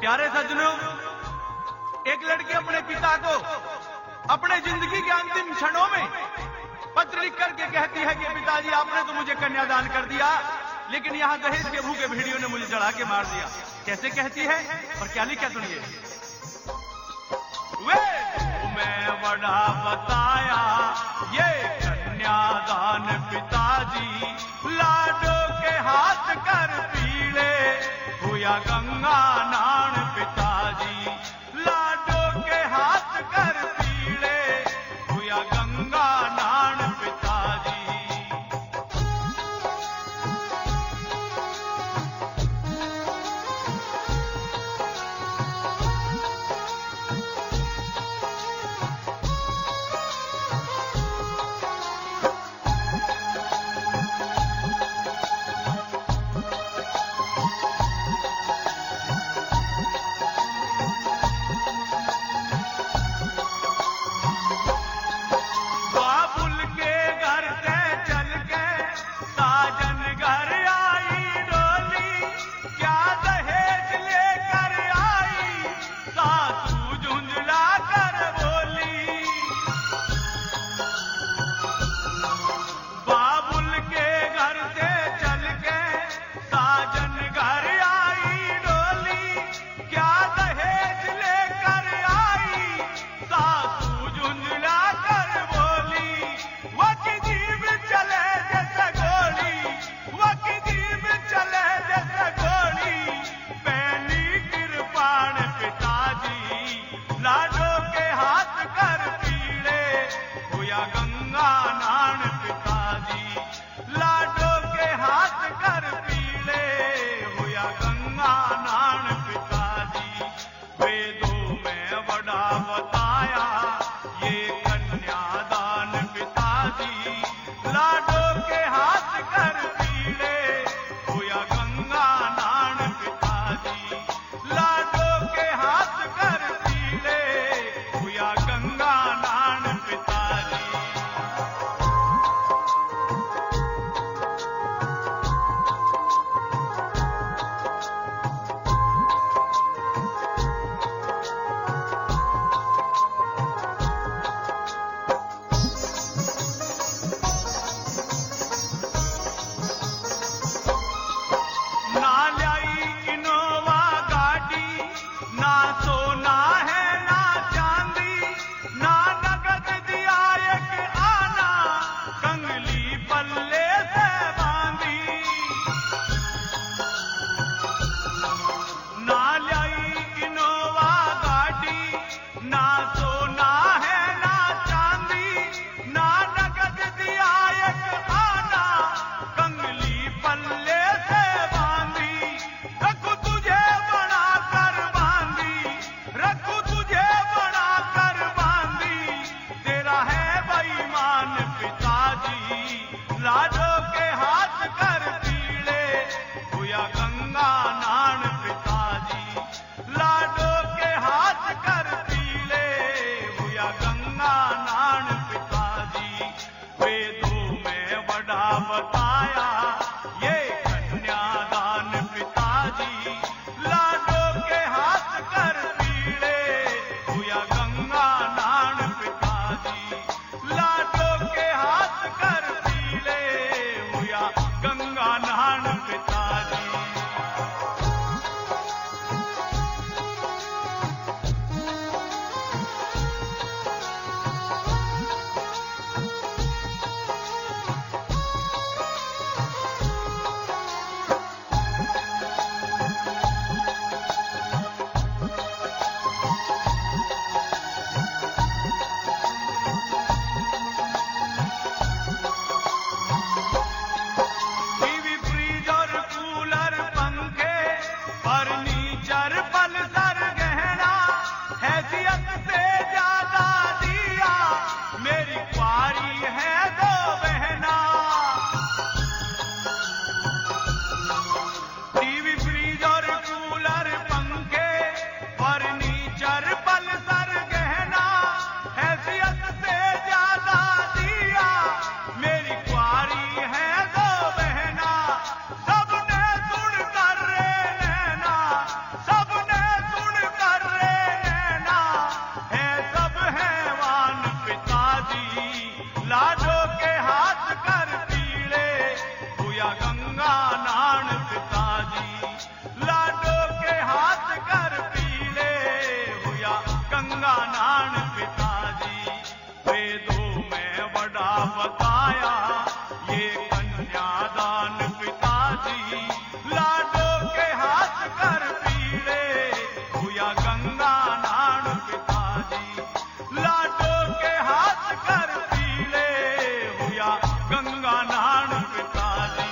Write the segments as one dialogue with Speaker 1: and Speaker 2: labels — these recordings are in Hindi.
Speaker 1: प्यारे सज्जनों, एक लड़की अपने पिता को अपने जिंदगी के अंतिम क्षणों में पत्र लिख करके कहती है कि पिताजी आपने तो मुझे कन्यादान कर दिया, लेकिन यहां दहेज के भूखे भेड़ियों ने मुझे चढ़ा के मार दिया। कैसे कहती है और क्या लिखा सुनिए। वे मैं बड़ा बताया ये कन्यादान पिताजी, लाडो के हाथ कर पीले हुआ गंगा नान पिताजी, लाडो के हाथ कर पीले हुआ गंगा नान पिताजी। कन्यादान पिताजी, लाडो के हाथ कर पीले हुआ गंगा नान पिताजी, लाडो के हाथ कर पीले हुआ गंगा नान पिताजी।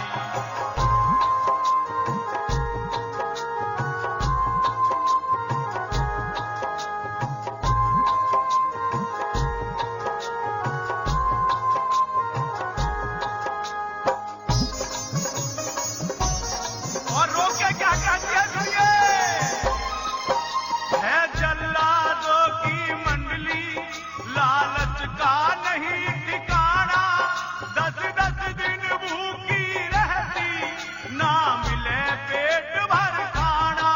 Speaker 1: और रोके क्या कहती है सुनिए, है जल्लादों की मंडली, लालच का नहीं ठिकाना, 10-10 दिन भूखी रहती, ना मिले पेट भर खाना।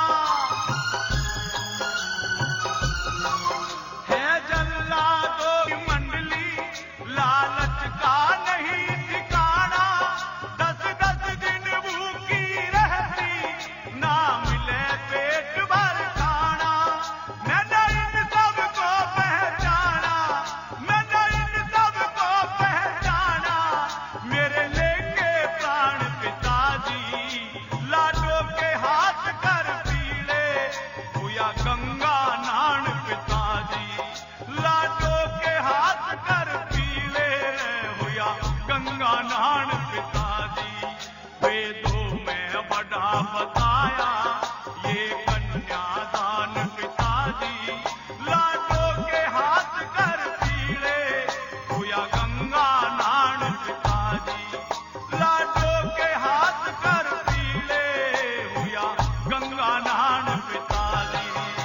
Speaker 1: है जल्लादों की मंडली, लालच का नहीं ठिकाना, 10-10 दिन भूखी रहती, ना मिले पेट भर खाना। मैंने इन सबको पहचाना, मैंने इन सबको पहचाना, मेरे लेके प्राण पिताजी, लाडो के हाथ कर पीले हुआ गंगा नान पिताजी, लाडो के हाथ कर पीले हुआ गंगा नान पिताजी। वेदों में बड़ा बताया ये कन्यादान पिताजी, लाडो के हाथ कर पीले हुआ गंगा नान पिताजी, लाडो के हाथ कर पीले हुआ गंगा नान पिताजी।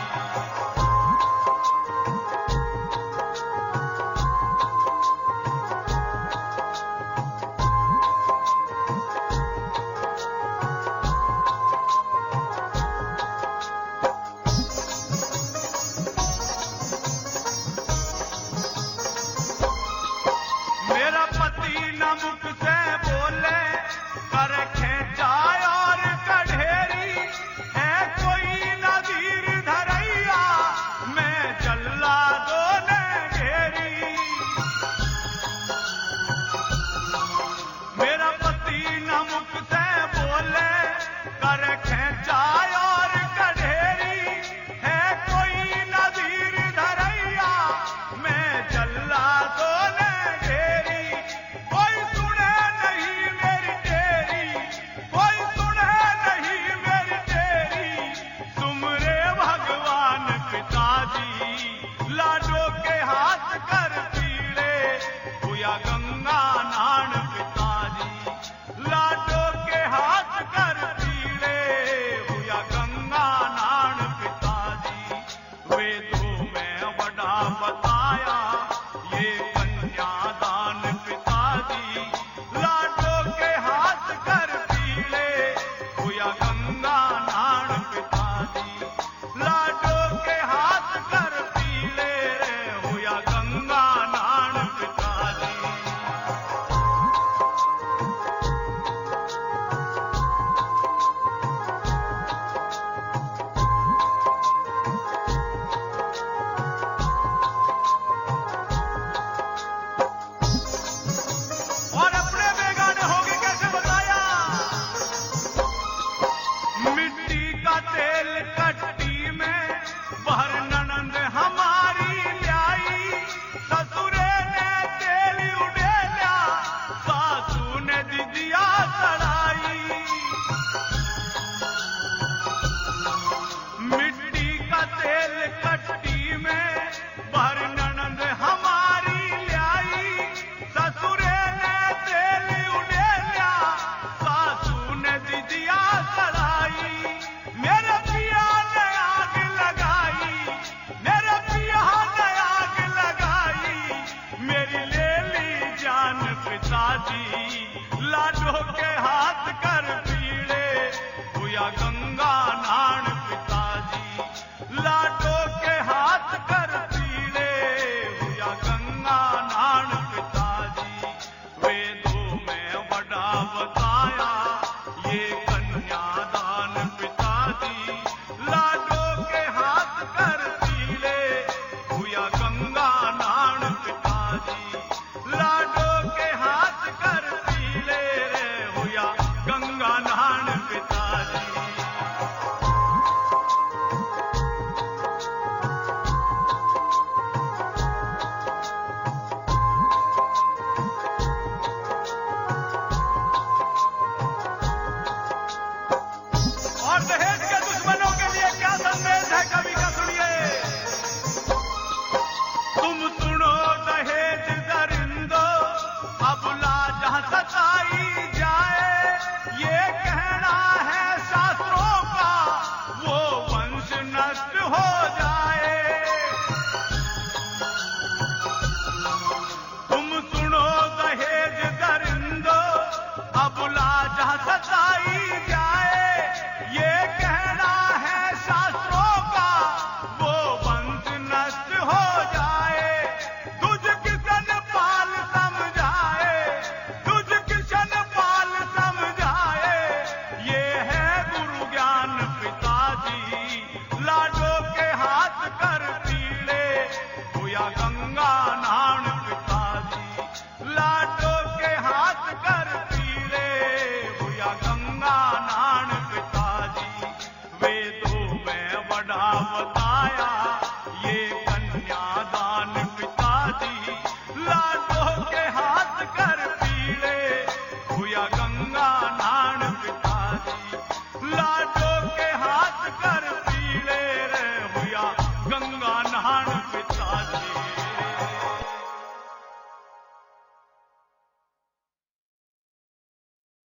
Speaker 1: मेरा पति न मुख से बोले, कर खेचा और कढ़ेरी, है कोई नदीर धरैया, मैं जल्लादों ने घेरी। मेरा पति न मुख से बोले, कर खेचा और कढ़ेरी, है कोई नदीर धरैया, मैं जल्लादों ने घेरी। कोई सुने नहीं मेरी तेरी, कोई सुने नहीं मेरी तेरी, सुमरे भगवान पिताजी, लाडो के हाथ कर पीले हुआ गंगा नान पिताजी, लाडो के हाथ कर पीले हुआ गंगा नहान पिताजी, लाडो के हाथ कर पीले रे हुआ गंगा नहान